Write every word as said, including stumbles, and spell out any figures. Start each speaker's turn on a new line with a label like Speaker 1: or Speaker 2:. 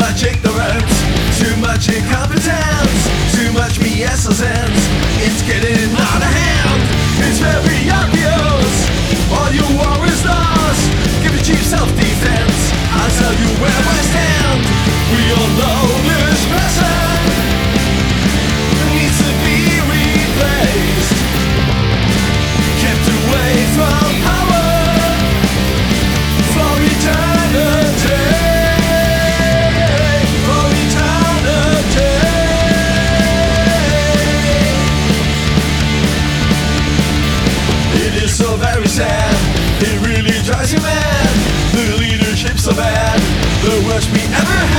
Speaker 1: much ignorance, too much incompetence, too much B S sense. It's getting out of hand. It's very obvious. All you war is lost. Give it cheap self-defense. I'll tell you where I stand. We all know this person needs to be replaced, kept away from power for eternity. For eternity. It is so very sad. It really drives you mad. The leadership's so bad. The worst we ever had.